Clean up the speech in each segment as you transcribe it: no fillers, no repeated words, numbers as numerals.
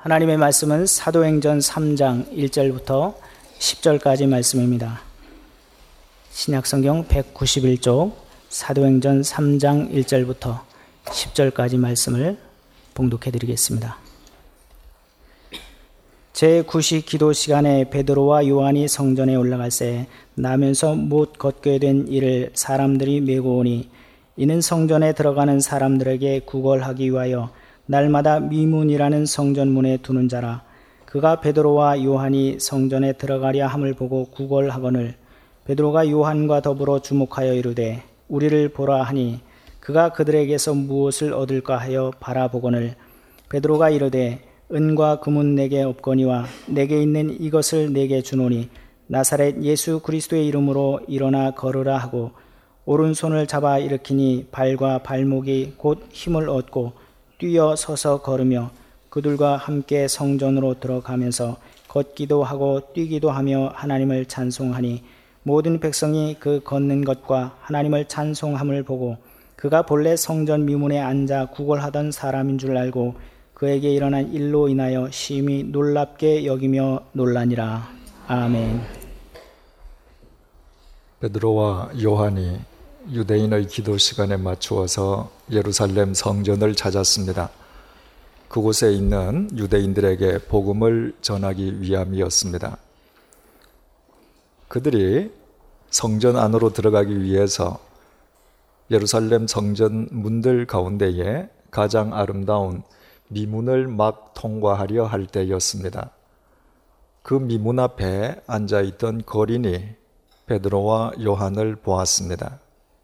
하나님의 말씀은 사도행전 3장 1절부터 10절까지 말씀입니다. 신약성경 191쪽 사도행전 3장 1절부터 10절까지 말씀을 봉독해 드리겠습니다. 제9시 기도 시간에 베드로와 요한이 성전에 올라갈새 나면서 못 걷게 된 이를 사람들이 메고 오니 이는 성전에 들어가는 사람들에게 구걸하기 위하여 날마다 미문이라는 성전문에 두는 자라. 그가 베드로와 요한이 성전에 들어가려 함을 보고 구걸하거늘 베드로가 요한과 더불어 주목하여 이르되 우리를 보라 하니 그가 그들에게서 무엇을 얻을까 하여 바라보거늘 베드로가 이르되 은과 금은 내게 없거니와 내게 있는 이것을 내게 주노니 나사렛 예수 그리스도의 이름으로 일어나 걸으라 하고 오른손을 잡아 일으키니 발과 발목이 곧 힘을 얻고 뛰어 서서 걸으며 그들과 함께 성전으로 들어가면서 걷기도 하고 뛰기도 하며 하나님을 찬송하니 모든 백성이 그 걷는 것과 하나님을 찬송함을 보고 그가 본래 성전 미문에 앉아 구걸하던 사람인 줄 알고 그에게 일어난 일로 인하여 심히 놀랍게 여기며 놀라니라. 아멘. 베드로와 요한이 유대인의 기도 시간에 맞추어서 예루살렘 성전을 찾았습니다. 그곳에 있는 유대인들에게 복음을 전하기 위함이었습니다. 그들이 성전 안으로 들어가기 위해서 예루살렘 성전 문들 가운데에 가장 아름다운 미문을 막 통과하려 할 때였습니다. 그 미문 앞에 앉아있던 거린이 베드로와 요한을 보았습니다.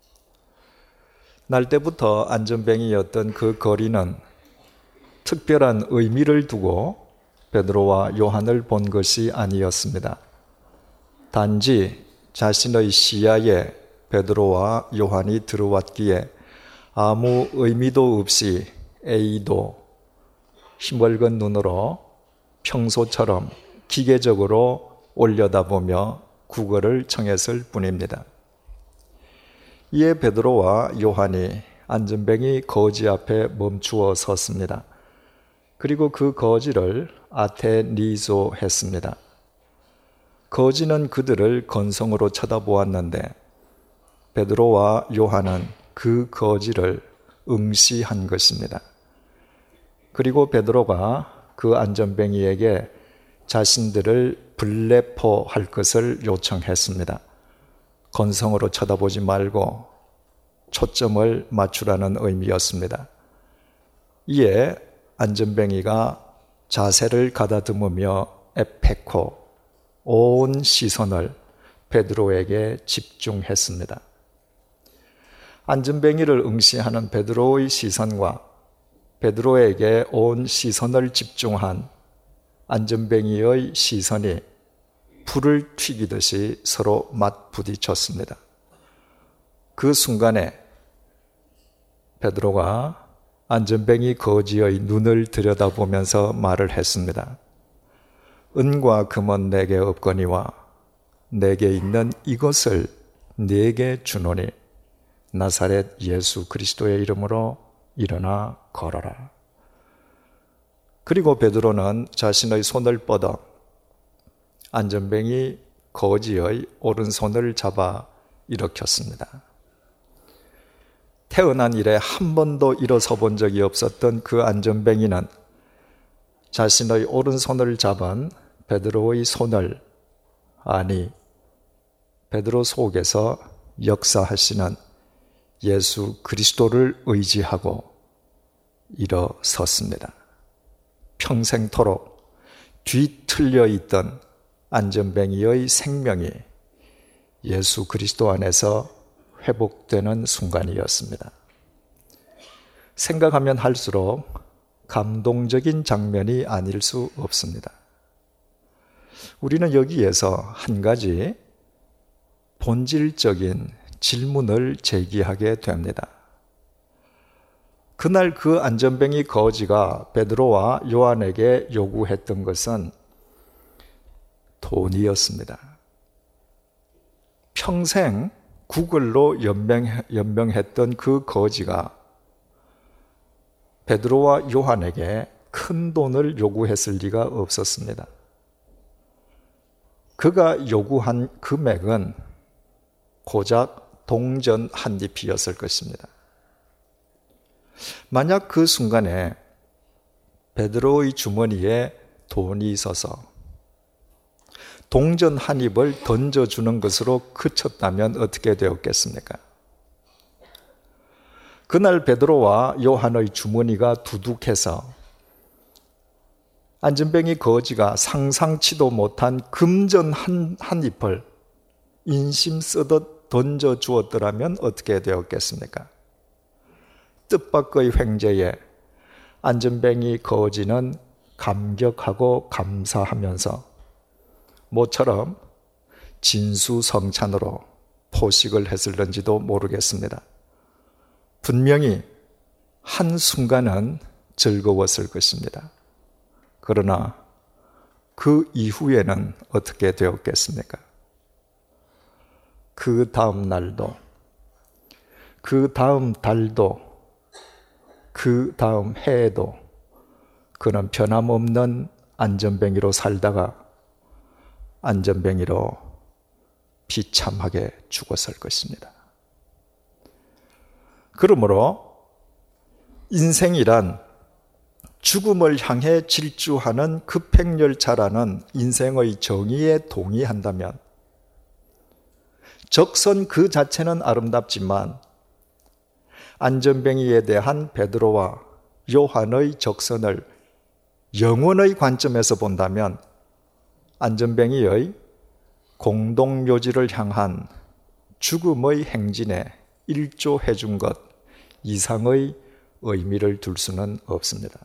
날 때부터 안전뱅이였던 그 거린은 특별한 의미를 두고 베드로와 요한을 본 것이 아니었습니다. 단지 자신의 시야에 베드로와 요한이 들어왔기에 아무 의미도 없이 A도 힘을건 눈으로 평소처럼 기계적으로 올려다보며 구걸을 청했을 뿐입니다. 이에 베드로와 요한이 안전뱅이 거지 앞에 멈추어 섰습니다. 그리고 그 거지를 아테니소 했습니다. 거지는 그들을 건성으로 쳐다보았는데 베드로와 요한은 그 거지를 응시한 것입니다. 그리고 베드로가 그 안전뱅이에게 자신들을 블레포할 것을 요청했습니다. 건성으로 쳐다보지 말고 초점을 맞추라는 의미였습니다. 이에 안전뱅이가 자세를 가다듬으며 에페코, 온 시선을 베드로에게 집중했습니다. 안전뱅이를 응시하는 베드로의 시선과 베드로에게 온 시선을 집중한 안전뱅이의 시선이 불을 튀기듯이 서로 맞부딪혔습니다. 그 순간에 베드로가 안전뱅이 거지의 눈을 들여다보면서 말을 했습니다. 은과 금은 내게 없거니와 내게 있는 이것을 내게 주노니 나사렛 예수 그리스도의 이름으로 일어나 걸어라. 그리고 베드로는 자신의 손을 뻗어 안전뱅이 거지의 오른손을 잡아 일으켰습니다. 태어난 이래 한 번도 일어서 본 적이 없었던 그 안전뱅이는 자신의 오른손을 잡은 베드로의 손을, 아니 베드로 속에서 역사하시는 예수 그리스도를 의지하고 일어섰습니다. 평생토록 뒤틀려 있던 안전뱅이의 생명이 예수 그리스도 안에서 회복되는 순간이었습니다. 생각하면 할수록 감동적인 장면이 아닐 수 없습니다. 우리는 여기에서 한 가지 본질적인 질문을 제기하게 됩니다. 그날 그 안전뱅이 거지가 베드로와 요한에게 요구했던 것은 돈이었습니다. 평생 구걸로 연명했던 그 거지가 베드로와 요한에게 큰 돈을 요구했을 리가 없었습니다. 그가 요구한 금액은 고작 동전 한 잎이었을 것입니다. 만약 그 순간에 베드로의 주머니에 돈이 있어서 동전 한 잎을 던져주는 것으로 그쳤다면 어떻게 되었겠습니까? 그날 베드로와 요한의 주머니가 두둑해서 안전뱅이 거지가 상상치도 못한 금전 한 잎을 인심 쓰듯 던져주었더라면 어떻게 되었겠습니까? 뜻밖의 횡재에 안전뱅이 거지는 감격하고 감사하면서 모처럼 진수성찬으로 포식을 했을는지도 모르겠습니다. 분명히 한순간은 즐거웠을 것입니다. 그러나 그 이후에는 어떻게 되었겠습니까? 그 다음 날도, 그 다음 달도, 그 다음 해에도 그는 변함없는 안전뱅이로 살다가 안전뱅이로 비참하게 죽었을 것입니다. 그러므로 인생이란 죽음을 향해 질주하는 급행열차라는 인생의 정의에 동의한다면 적선 그 자체는 아름답지만 안전뱅이에 대한 베드로와 요한의 적선을 영혼의 관점에서 본다면 안전뱅이의 공동묘지를 향한 죽음의 행진에 일조해 준 것 이상의 의미를 둘 수는 없습니다.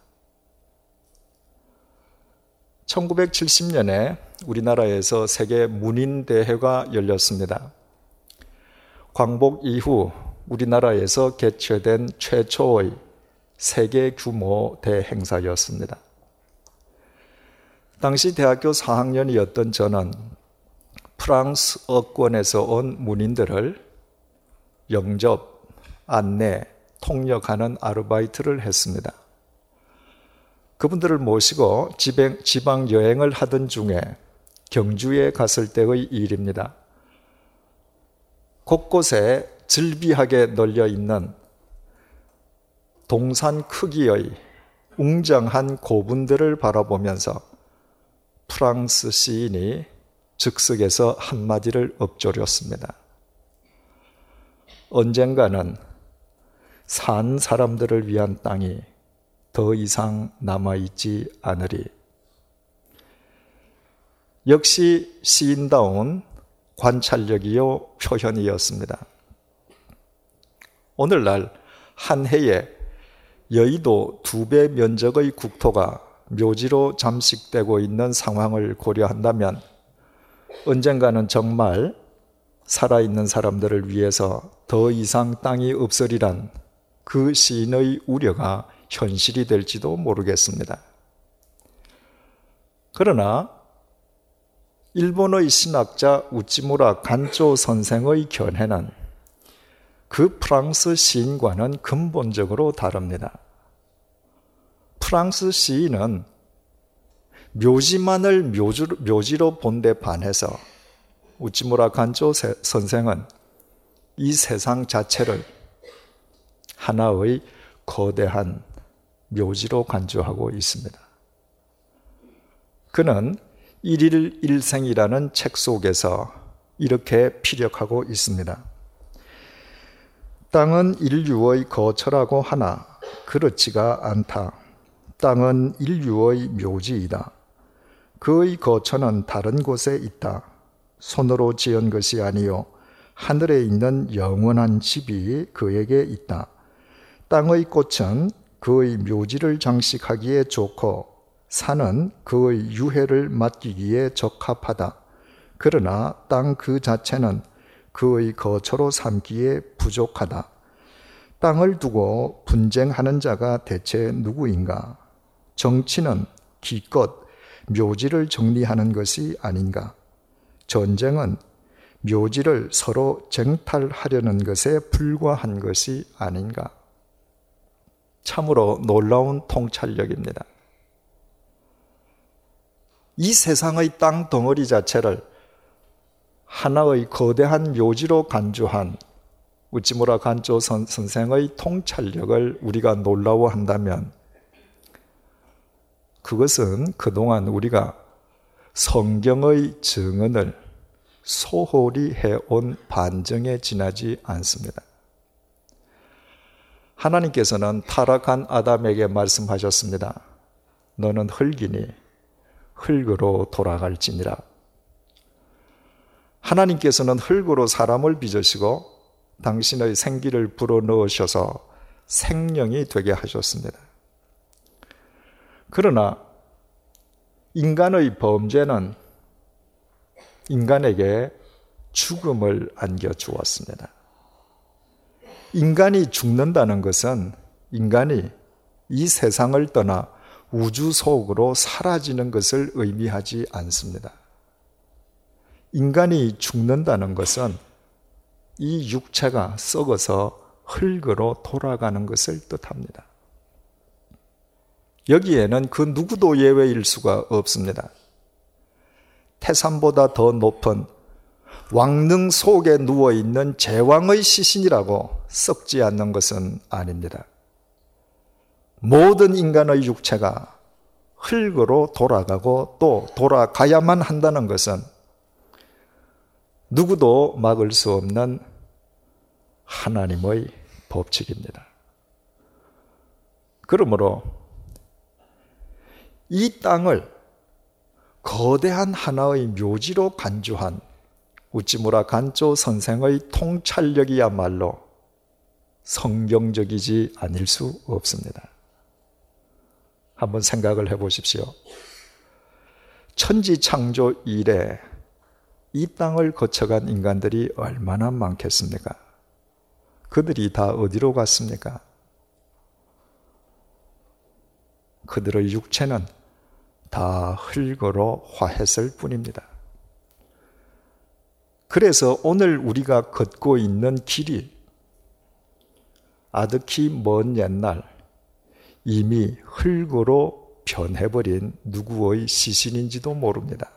1970년에 우리나라에서 세계 문인대회가 열렸습니다. 광복 이후 우리나라에서 개최된 최초의 세계 규모 대행사였습니다. 당시 대학교 4학년이었던 저는 프랑스 어권에서 온 문인들을 영접, 안내, 통역하는 아르바이트를 했습니다. 그분들을 모시고 지방 여행을 하던 중에 경주에 갔을 때의 일입니다. 곳곳에 즐비하게 널려 있는 동산 크기의 웅장한 고분들을 바라보면서 프랑스 시인이 즉석에서 한마디를 읊조렸습니다. 언젠가는 산 사람들을 위한 땅이 더 이상 남아있지 않으리. 역시 시인다운 관찰력이요 표현이었습니다. 오늘날 한 해에 여의도 2배 면적의 국토가 묘지로 잠식되고 있는 상황을 고려한다면 언젠가는 정말 살아있는 사람들을 위해서 더 이상 땅이 없으리란 그 시인의 우려가 현실이 될지도 모르겠습니다. 그러나 일본의 신학자 우찌무라 간조 선생의 견해는 그 프랑스 시인과는 근본적으로 다릅니다. 프랑스 시인은 묘지만을 묘지로 본 데 반해서 우찌무라 간조 선생은 이 세상 자체를 하나의 거대한 묘지로 간주하고 있습니다. 그는 일일 일생이라는 책 속에서 이렇게 피력하고 있습니다. 땅은 인류의 거처라고 하나 그렇지가 않다. 땅은 인류의 묘지이다. 그의 거처는 다른 곳에 있다. 손으로 지은 것이 아니요 하늘에 있는 영원한 집이 그에게 있다. 땅의 꽃은 그의 묘지를 장식하기에 좋고 산은 그의 유해를 맡기기에 적합하다. 그러나 땅 그 자체는 그의 거처로 삼기에 부족하다. 땅을 두고 분쟁하는 자가 대체 누구인가? 정치는 기껏 묘지를 정리하는 것이 아닌가? 전쟁은 묘지를 서로 쟁탈하려는 것에 불과한 것이 아닌가? 참으로 놀라운 통찰력입니다. 이 세상의 땅 덩어리 자체를 하나의 거대한 묘지로 간주한 우찌무라 간조 선생의 통찰력을 우리가 놀라워한다면 그것은 그동안 우리가 성경의 증언을 소홀히 해온 반증에 지나지 않습니다. 하나님께서는 타락한 아담에게 말씀하셨습니다. 너는 흙이니 흙으로 돌아갈지니라. 하나님께서는 흙으로 사람을 빚으시고 당신의 생기를 불어넣으셔서 생명이 되게 하셨습니다. 그러나 인간의 범죄는 인간에게 죽음을 안겨주었습니다. 인간이 죽는다는 것은 인간이 이 세상을 떠나 우주 속으로 사라지는 것을 의미하지 않습니다. 인간이 죽는다는 것은 이 육체가 썩어서 흙으로 돌아가는 것을 뜻합니다. 여기에는 그 누구도 예외일 수가 없습니다. 태산보다 더 높은 왕릉 속에 누워있는 제왕의 시신이라고 썩지 않는 것은 아닙니다. 모든 인간의 육체가 흙으로 돌아가고 또 돌아가야만 한다는 것은 누구도 막을 수 없는 하나님의 법칙입니다. 그러므로 이 땅을 거대한 하나의 묘지로 간주한 우찌무라 간조 선생의 통찰력이야말로 성경적이지 아닐 수 없습니다. 한번 생각을 해보십시오. 천지 창조 이래 이 땅을 거쳐간 인간들이 얼마나 많겠습니까? 그들이 다 어디로 갔습니까? 그들의 육체는 다 흙으로 화했을 뿐입니다. 그래서 오늘 우리가 걷고 있는 길이 아득히 먼 옛날 이미 흙으로 변해버린 누구의 시신인지도 모릅니다.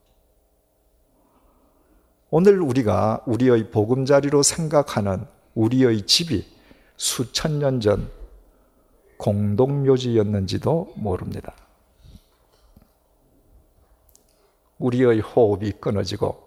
오늘 우리가 우리의 보금자리로 생각하는 우리의 집이 수천 년 전 공동묘지였는지도 모릅니다. 우리의 호흡이 끊어지고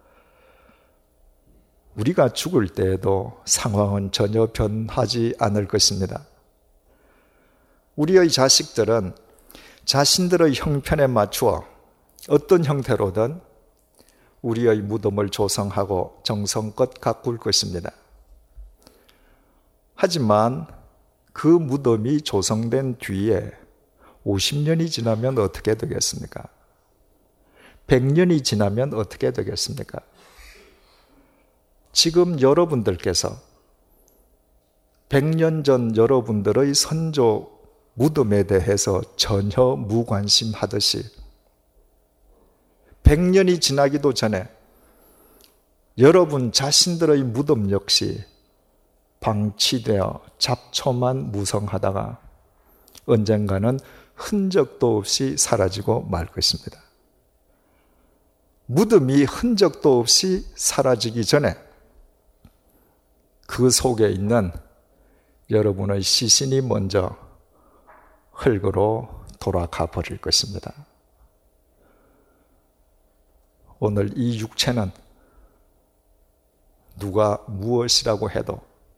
우리가 죽을 때에도 상황은 전혀 변하지 않을 것입니다. 우리의 자식들은 자신들의 형편에 맞추어 어떤 형태로든 우리의 무덤을 조성하고 정성껏 가꿀 것입니다. 하지만 그 무덤이 조성된 뒤에 50년이 지나면 어떻게 되겠습니까? 100년이 지나면 어떻게 되겠습니까? 지금 여러분들께서 100년 전 여러분들의 선조 무덤에 대해서 전혀 무관심하듯이 100년이 지나기도 전에 여러분 자신들의 무덤 역시 방치되어 잡초만 무성하다가 언젠가는 흔적도 없이 사라지고 말 것입니다. 무덤이 흔적도 없이 사라지기 전에 그 속에 있는 여러분의 시신이 먼저 흙으로 돌아가 버릴 것입니다. 오늘 이 육체는 누가 무엇이라고 해도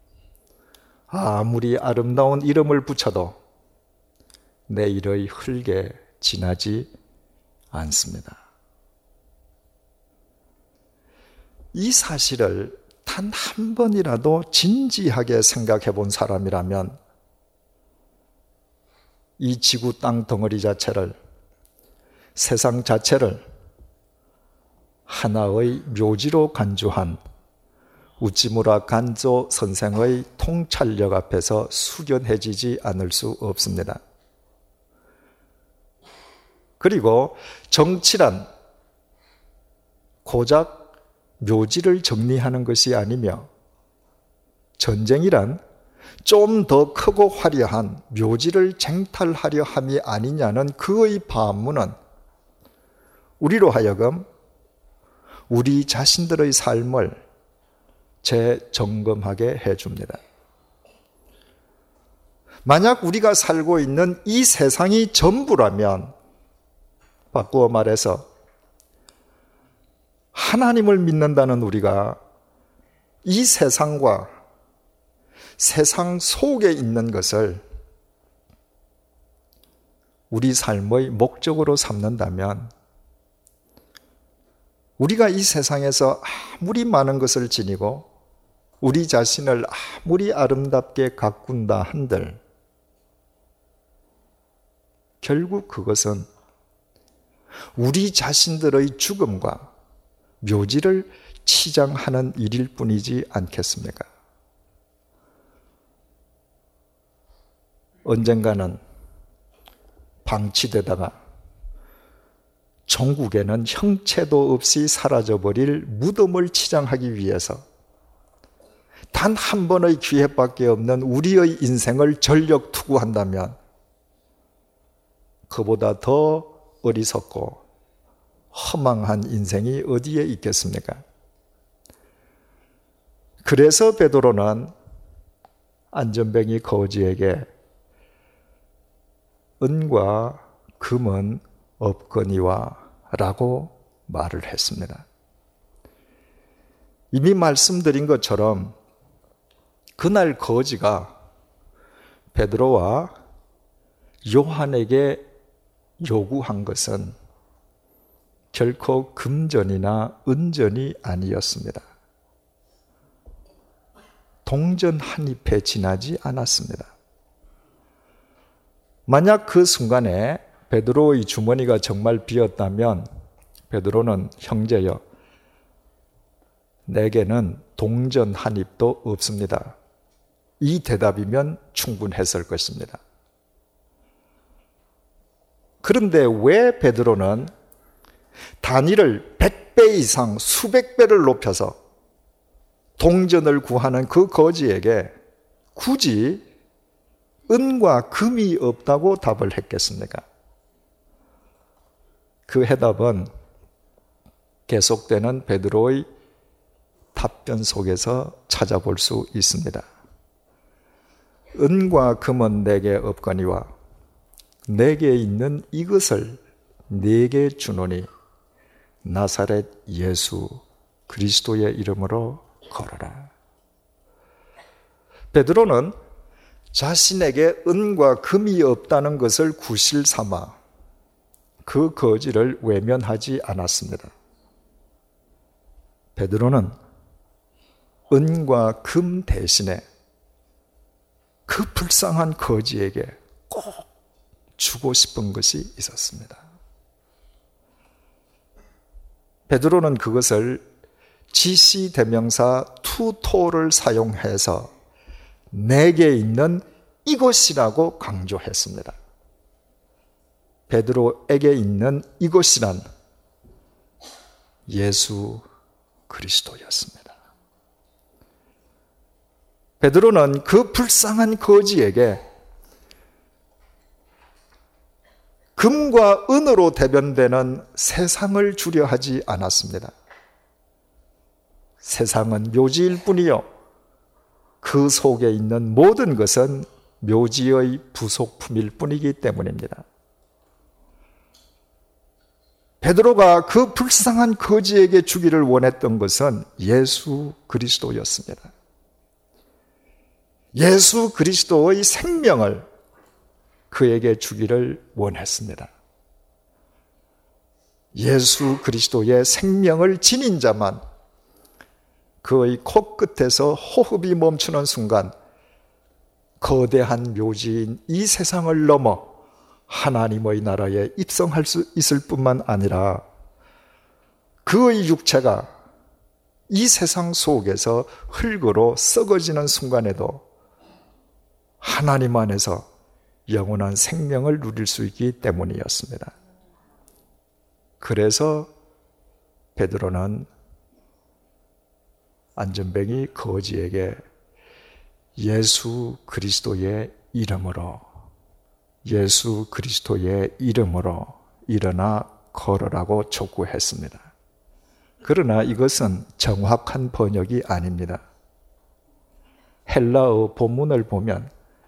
아무리 아름다운 이름을 붙여도 내일의 흙에 지나지 않습니다. 이 사실을 단 한 번이라도 진지하게 생각해 본 사람이라면 이 지구 땅 덩어리 자체를, 세상 자체를 하나의 묘지로 간주한 우찌무라 간조 선생의 통찰력 앞에서 숙연해지지 않을 수 없습니다. 그리고 정치란 고작 묘지를 정리하는 것이 아니며 전쟁이란 좀 더 크고 화려한 묘지를 쟁탈하려 함이 아니냐는 그의 반문은 우리로 하여금 우리 자신들의 삶을 재점검하게 해줍니다. 만약 우리가 살고 있는 이 세상이 전부라면, 바꾸어 말해서 하나님을 믿는다는 우리가 이 세상과 세상 속에 있는 것을 우리 삶의 목적으로 삼는다면, 우리가 이 세상에서 아무리 많은 것을 지니고 우리 자신을 아무리 아름답게 가꾼다 한들 결국 그것은 우리 자신들의 죽음과 묘지를 치장하는 일일 뿐이지 않겠습니까? 언젠가는 방치되다가 종국에는 형체도 없이 사라져버릴 무덤을 치장하기 위해서 단 한 번의 기회밖에 없는 우리의 인생을 전력 투구한다면 그보다 더 어리석고 허망한 인생이 어디에 있겠습니까? 그래서 베드로는 안전뱅이 거지에게 은과 금은 없거니와 라고 말을 했습니다. 이미 말씀드린 것처럼 그날 거지가 베드로와 요한에게 요구한 것은 결코 금전이나 은전이 아니었습니다. 동전 한 잎에 지나지 않았습니다. 만약 그 순간에 베드로의 주머니가 정말 비었다면 베드로는 형제여, 내게는 동전 한 잎도 없습니다. 이 대답이면 충분했을 것입니다. 그런데 왜 베드로는 단위를 100배 이상 수백 배를 높여서 동전을 구하는 그 거지에게 굳이 은과 금이 없다고 답을 했겠습니까? 그 해답은 계속되는 베드로의 답변 속에서 찾아볼 수 있습니다. 은과 금은 내게 없거니와 내게 있는 이것을 내게 주노니 나사렛 예수 그리스도의 이름으로 걸어라. 베드로는 자신에게 은과 금이 없다는 것을 구실 삼아 그 거지를 외면하지 않았습니다. 베드로는 은과 금 대신에 그 불쌍한 거지에게 꼭 주고 싶은 것이 있었습니다. 베드로는 그것을 지시대명사 투토를 사용해서 내게 있는 이것이라고 강조했습니다. 베드로에게 있는 이것이란 예수 그리스도였습니다. 베드로는 그 불쌍한 거지에게 금과 은으로 대변되는 세상을 주려 하지 않았습니다. 세상은 묘지일 뿐이요, 그 속에 있는 모든 것은 묘지의 부속품일 뿐이기 때문입니다. 베드로가 그 불쌍한 거지에게 주기를 원했던 것은 예수 그리스도였습니다. 예수 그리스도의 생명을 그에게 주기를 원했습니다. 예수 그리스도의 생명을 지닌 자만 그의 코끝에서 호흡이 멈추는 순간 거대한 묘지인 이 세상을 넘어 하나님의 나라에 입성할 수 있을 뿐만 아니라 그의 육체가 이 세상 속에서 흙으로 썩어지는 순간에도 하나님 안에서 영원한 생명을 누릴 수 있기 때문이었습니다. 그래서 베드로는 안전뱅이 거지에게 예수 그리스도의 이름으로 일어나 걸으라고 촉구했습니다. 그러나 이것은 정확한 번역이 아닙니다. 헬라어 본문을 보면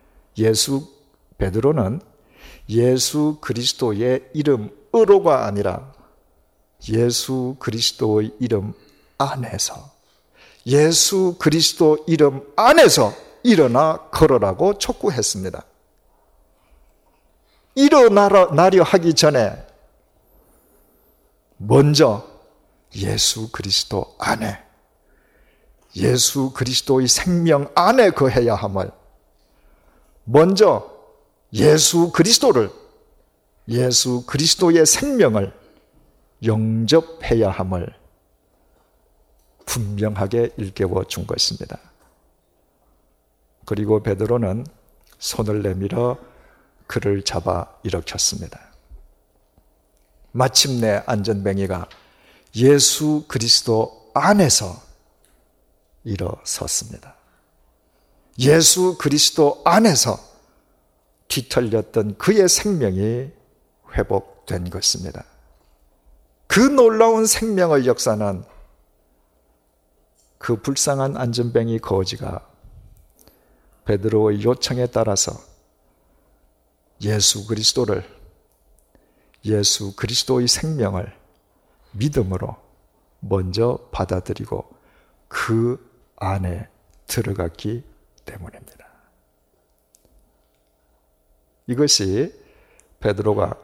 베드로는 예수 그리스도의 이름으로가 아니라 예수 그리스도의 이름 안에서, 예수 그리스도 이름 안에서 일어나 걸으라고 촉구했습니다. 일어나려 하기 전에 먼저 예수 그리스도 안에, 예수 그리스도의 생명 안에 거해야 함을, 먼저 예수 그리스도의 생명을 영접해야 함을 분명하게 일깨워 준 것입니다. 그리고 베드로는 손을 내밀어 그를 잡아 일으켰습니다. 마침내 안전뱅이가 예수 그리스도 안에서 일어섰습니다. 예수 그리스도 안에서 뒤틀렸던 그의 생명이 회복된 것입니다. 그 놀라운 생명의 역사는 그 불쌍한 안전뱅이 거지가 베드로의 요청에 따라서 예수 그리스도의 생명을 믿음으로 먼저 받아들이고 그 안에 들어갔기 때문입니다. 이것이 베드로가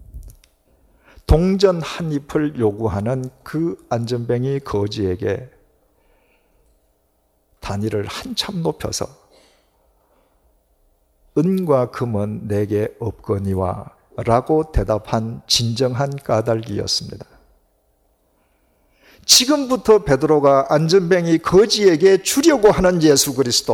동전 한 잎을 요구하는 그 안전뱅이 거지에게 단위를 한참 높여서 은과 금은 내게 없거니와 라고 대답한 진정한 까닭이었습니다. 지금부터 베드로가 안전뱅이 거지에게 주려고 하는 예수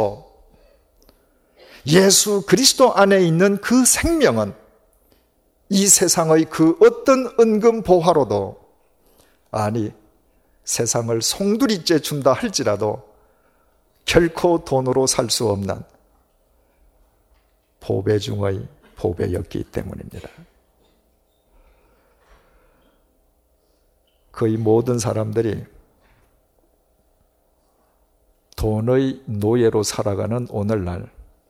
그리스도 안에 있는 그 생명은 이 세상의 그 어떤 은금보화로도, 아니 세상을 송두리째 준다 할지라도 결코 돈으로 살 수 없는 보배 중의 보배였기 때문입니다. 거의 모든 사람들이 돈의 노예로 살아가는 오늘날,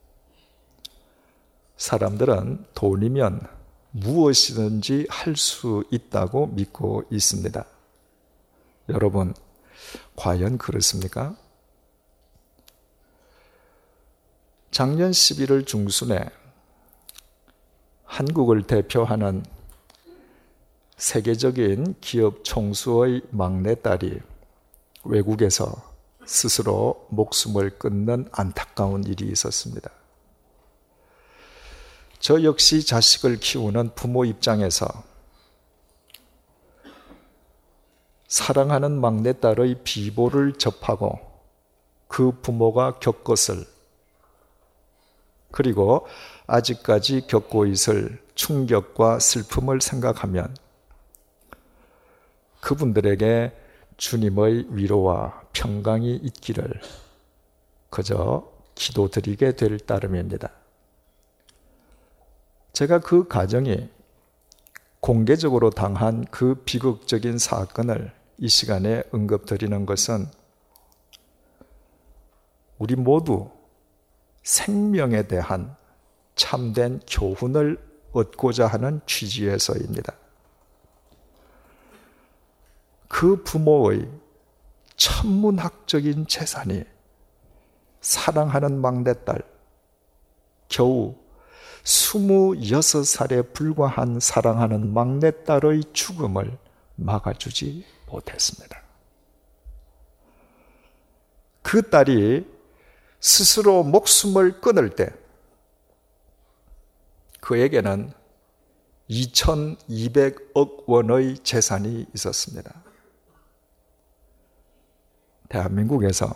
사람들은 돈이면 무엇이든지 할 수 있다고 믿고 있습니다. 여러분, 과연 그렇습니까? 작년 11월 중순에 한국을 대표하는 세계적인 기업 총수의 막내딸이 외국에서 스스로 목숨을 끊는 안타까운 일이 있었습니다. 저 역시 자식을 키우는 부모 입장에서 사랑하는 막내딸의 비보를 접하고 그 부모가 겪었을, 그리고 아직까지 겪고 있을 충격과 슬픔을 생각하면 그분들에게 주님의 위로와 평강이 있기를 그저 기도드리게 될 따름입니다. 제가 그 가정이 공개적으로 당한 그 비극적인 사건을 이 시간에 언급드리는 것은 우리 모두 생명에 대한 참된 교훈을 얻고자 하는 취지에서입니다. 그 부모의 천문학적인 재산이 사랑하는 막내딸, 겨우 26살에 불과한 사랑하는 막내딸의 죽음을 막아주지 못했습니다. 그 딸이 스스로 목숨을 끊을 때 그에게는 2,200억 원의 재산이 있었습니다. 대한민국에서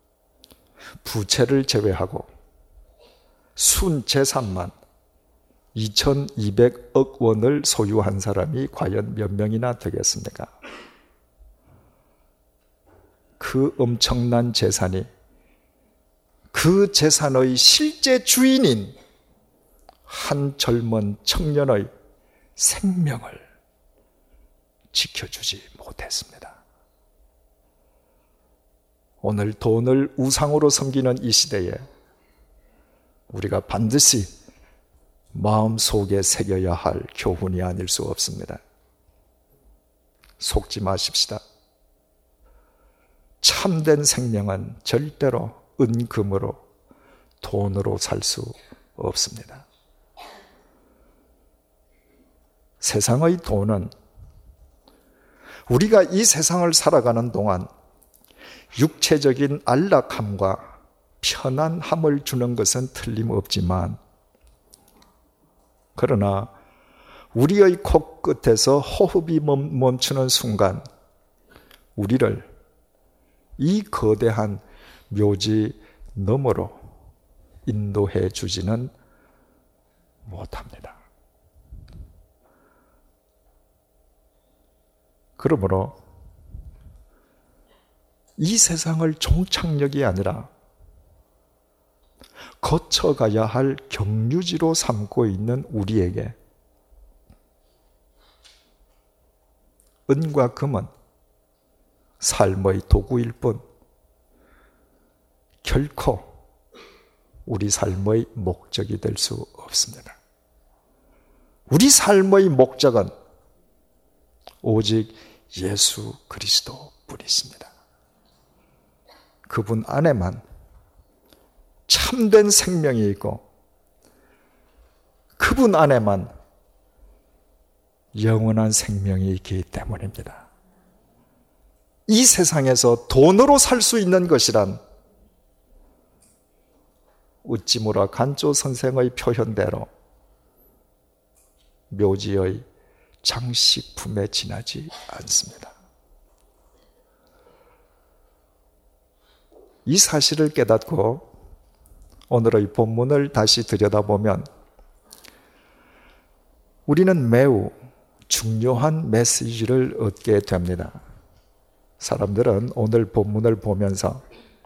부채를 제외하고 순 재산만 2,200억 원을 소유한 사람이 과연 몇 명이나 되겠습니까? 그 엄청난 재산이 그 재산의 실제 주인인 한 젊은 청년의 생명을 지켜주지 못했습니다. 오늘 돈을 우상으로 섬기는 이 시대에 우리가 반드시 마음속에 새겨야 할 교훈이 아닐 수 없습니다. 속지 마십시다. 참된 생명은 절대로 은금으로, 돈으로 살 수 없습니다. 세상의 돈은 우리가 이 세상을 살아가는 동안 육체적인 안락함과 편안함을 주는 것은 틀림없지만, 그러나 우리의 코끝에서 호흡이 멈추는 순간 우리를 이 거대한 묘지 너머로 인도해 주지는 못합니다. 그러므로 이 세상을 종착역이 아니라 거쳐가야 할 경유지로 삼고 있는 우리에게 은과 금은 삶의 도구일 뿐 결코 우리 삶의 목적이 될 수 없습니다. 우리 삶의 목적은 오직 예수 그리스도 뿐이십니다. 그분 안에만 참된 생명이 있고 그분 안에만 영원한 생명이 있기 때문입니다. 이 세상에서 돈으로 살 수 있는 것이란 우찌무라 간조 선생의 표현대로 묘지의 장식품에 지나지 않습니다. 이 사실을 깨닫고 오늘의 본문을 다시 들여다보면 우리는 매우 중요한 메시지를 얻게 됩니다. 사람들은 오늘 본문을 보면서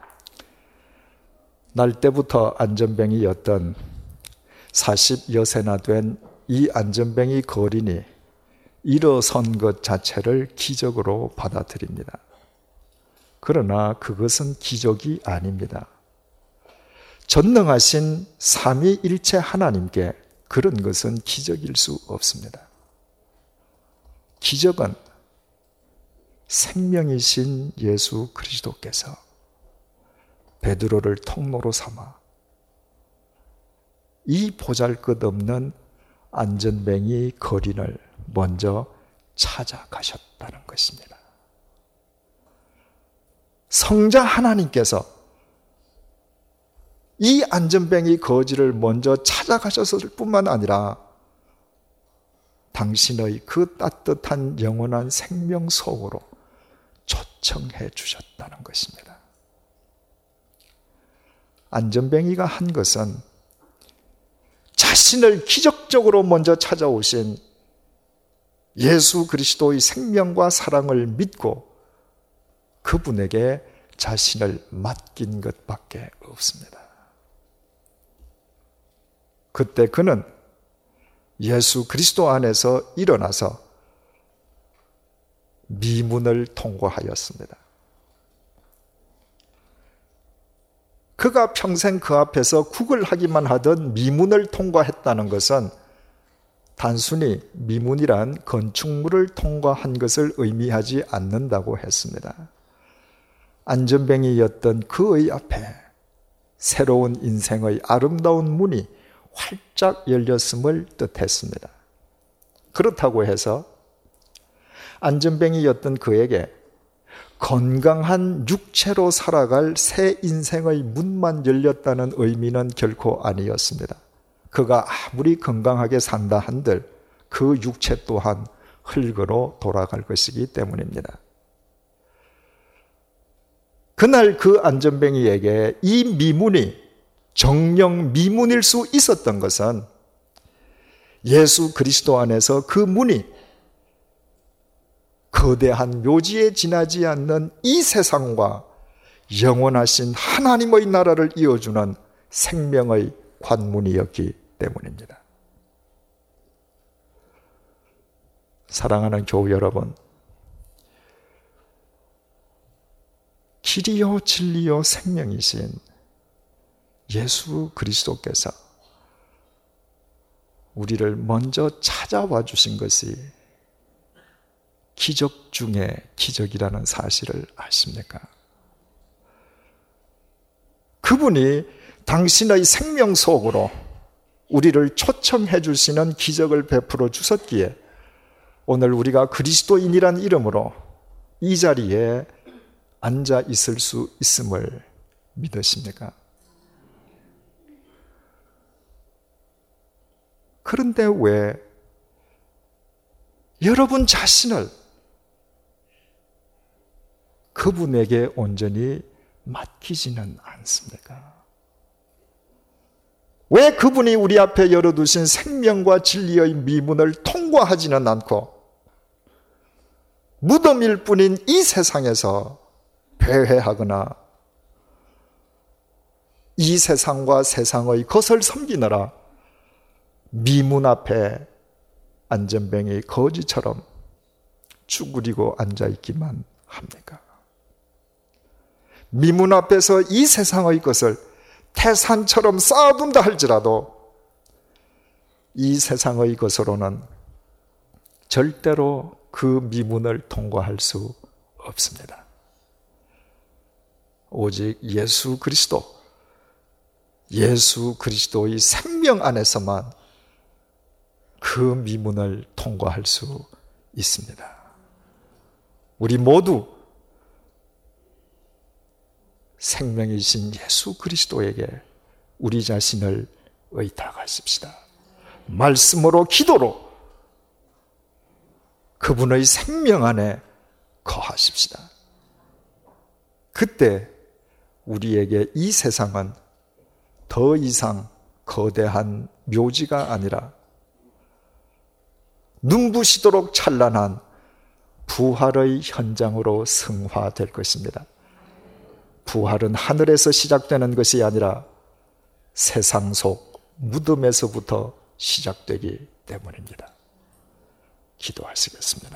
날 때부터 안전뱅이였던 40여세나 된 이 안전뱅이 거린이 일어선 것 자체를 기적으로 받아들입니다. 그러나 그것은 기적이 아닙니다. 전능하신 삼위일체 하나님께 그런 것은 기적일 수 없습니다. 기적은 생명이신 예수 그리스도께서 베드로를 통로로 삼아 이 보잘것없는 안전뱅이 거린을 먼저 찾아가셨다는 것입니다. 성자 하나님께서 이 안전뱅이 거지를 먼저 찾아가셨을 뿐만 아니라 당신의 그 따뜻한 영원한 생명 속으로 초청해 주셨다는 것입니다. 안전뱅이가 한 것은 자신을 기적적으로 먼저 찾아오신 예수 그리스도의 생명과 사랑을 믿고 그분에게 자신을 맡긴 것밖에 없습니다. 그때 그는 예수 그리스도 안에서 일어나서 미문을 통과하였습니다. 그가 평생 그 앞에서 구걸하기만 하던 미문을 통과했다는 것은 단순히 미문이란 건축물을 통과한 것을 의미하지 않는다고 했습니다. 안전뱅이였던 그의 앞에 새로운 인생의 아름다운 문이 활짝 열렸음을 뜻했습니다. 그렇다고 해서 안전뱅이였던 그에게 건강한 육체로 살아갈 새 인생의 문만 열렸다는 의미는 결코 아니었습니다. 그가 아무리 건강하게 산다 한들 그 육체 또한 흙으로 돌아갈 것이기 때문입니다. 그날 그 안전뱅이에게 이 미문이 정령 미문일 수 있었던 것은 예수 그리스도 안에서 그 문이 거대한 묘지에 지나지 않는 이 세상과 영원하신 하나님의 나라를 이어주는 생명의 관문이었기 때문입니다. 사랑하는 교우 여러분, 길이요 진리요 생명이신 예수 그리스도께서 우리를 먼저 찾아와 주신 것이 기적 중에 기적이라는 사실을 아십니까? 그분이 당신의 생명 속으로 우리를 초청해 주시는 기적을 베풀어 주셨기에 오늘 우리가 그리스도인이란 이름으로 이 자리에 앉아 있을 수 있음을 믿으십니까? 그런데 왜 여러분 자신을 그분에게 온전히 맡기지는 않습니까? 왜 그분이 우리 앞에 열어두신 생명과 진리의 미문을 통과하지는 않고 무덤일 뿐인 이 세상에서 배회하거나 이 세상과 세상의 것을 섬기느라 미문 앞에 안전뱅이 거지처럼 쭈그리고 앉아있기만 합니까? 미문 앞에서 이 세상의 것을 태산처럼 쌓아둔다 할지라도 이 세상의 것으로는 절대로 그 미문을 통과할 수 없습니다. 오직 예수 그리스도의 생명 안에서만 그 미문을 통과할 수 있습니다. 우리 모두 생명이신 예수 그리스도에게 우리 자신을 의탁하십시다. 말씀으로 기도로 그분의 생명 안에 거하십시다. 그때 우리에게 이 세상은 더 이상 거대한 묘지가 아니라 눈부시도록 찬란한 부활의 현장으로 승화될 것입니다. 부활은 하늘에서 시작되는 것이 아니라 세상 속 무덤에서부터 시작되기 때문입니다. 기도하시겠습니다.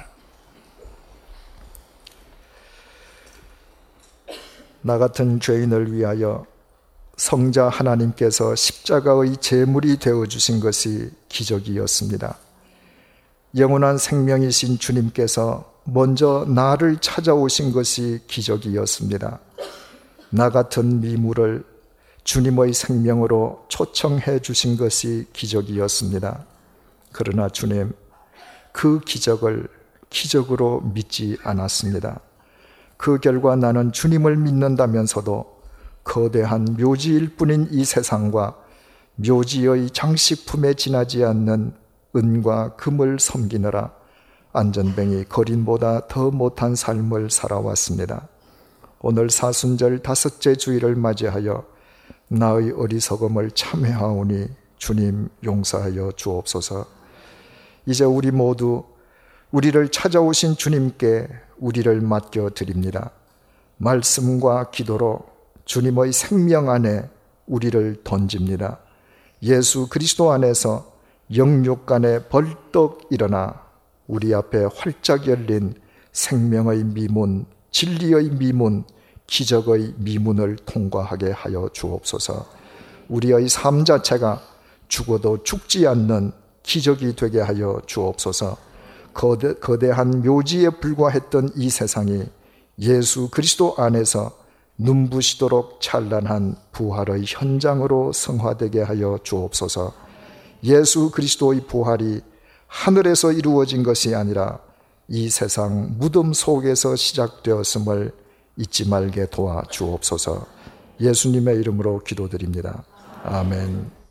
나 같은 죄인을 위하여 성자 하나님께서 십자가의 제물이 되어주신 것이 기적이었습니다. 영원한 생명이신 주님께서 먼저 나를 찾아오신 것이 기적이었습니다. 나 같은 미물을 주님의 생명으로 초청해 주신 것이 기적이었습니다. 그러나 주님, 그 기적을 기적으로 믿지 않았습니다. 그 결과 나는 주님을 믿는다면서도 거대한 묘지일 뿐인 이 세상과 묘지의 장식품에 지나지 않는 은과 금을 섬기느라 안전뱅이 거린보다 더 못한 삶을 살아왔습니다. 오늘 사순절 다섯째 주일을 맞이하여 나의 어리석음을 참회하오니 주님 용서하여 주옵소서. 이제 우리 모두 우리를 찾아오신 주님께 우리를 맡겨드립니다. 말씀과 기도로 주님의 생명 안에 우리를 던집니다. 예수 그리스도 안에서 영육간에 벌떡 일어나 우리 앞에 활짝 열린 생명의 미문, 진리의 미문, 기적의 미문을 통과하게 하여 주옵소서. 우리의 삶 자체가 죽어도 죽지 않는 기적이 되게 하여 주옵소서. 거대한 묘지에 불과했던 이 세상이 예수 그리스도 안에서 눈부시도록 찬란한 부활의 현장으로 성화되게 하여 주옵소서. 예수 그리스도의 부활이 하늘에서 이루어진 것이 아니라 이 세상 무덤 속에서 시작되었음을 잊지 말게 도와 주옵소서. 예수님의 이름으로 기도드립니다. 아멘.